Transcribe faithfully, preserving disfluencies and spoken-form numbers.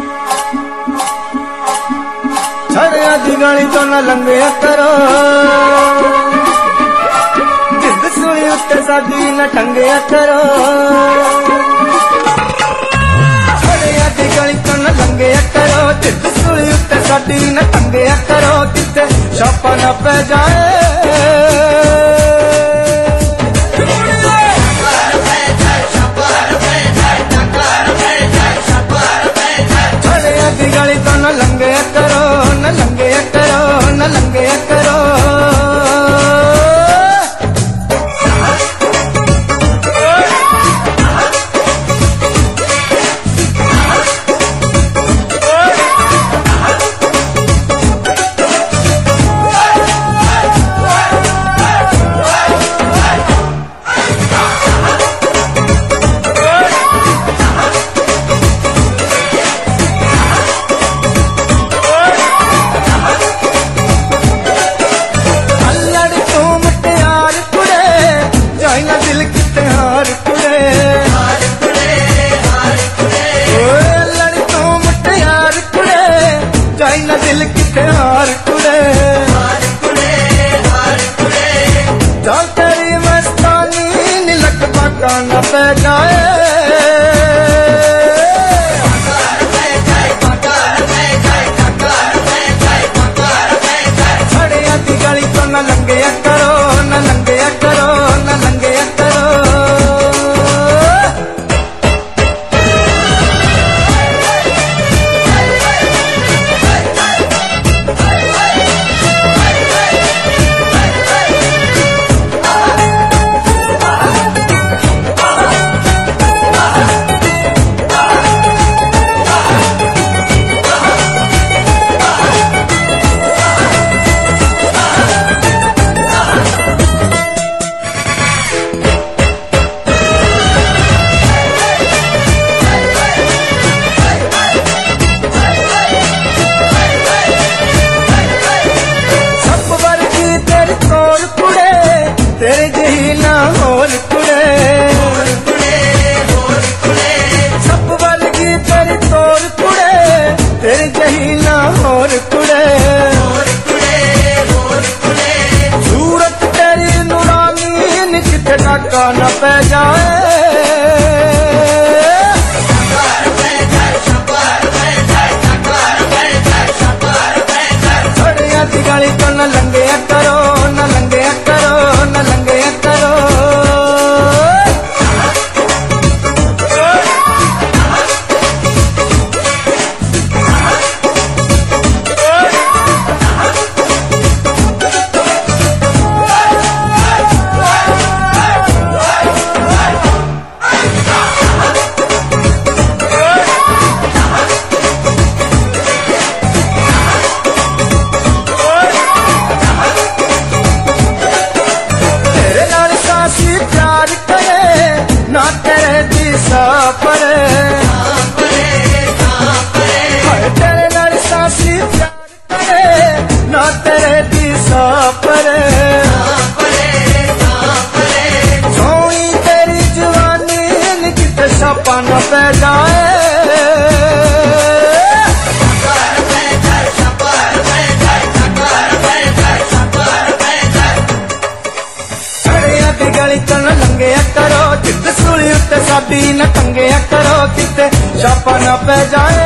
छड़िया दी गली तो न लंघिया करो, जिद सूली उत्ते साडी न टंगिया करो। छड़िया दी गली तो न लंघिया करो, जिद सूली उत्ते साडी न टंगिया करो। किते छापा न पै जाए, गली तो न लंघिया करो, न लंघिया करो, न लंघिया करो। दिल किथे हार कुड़े, चल तेरी मस्तानी नीलक बाका न पै जाए। छड़िया दी गली तो न लंघिया करो, न लंघिया करो, न लंघिया करो। तेरे जही ना होर कुड़े, सब वर्गी तेरी तोर कुड़े, तेरे जही ना होर कुड़े। सूरत तेरी नूरानी किथे डाका न पै जाए। छड़िया दी गली तो न लंघिया करो, न लंघिया करो, न लंघिया करो। ना तेरे दिशा पर तेरे नाल सासी प्यार करे, ना तेरे दिशा पर सोई तेरी जवानी किते छापा न पै जाए। छड़िया दी गली तो न लंघिया करो, जिद सूली उत्ते साडी न टंगिया करो। किते छापा न पै जाए।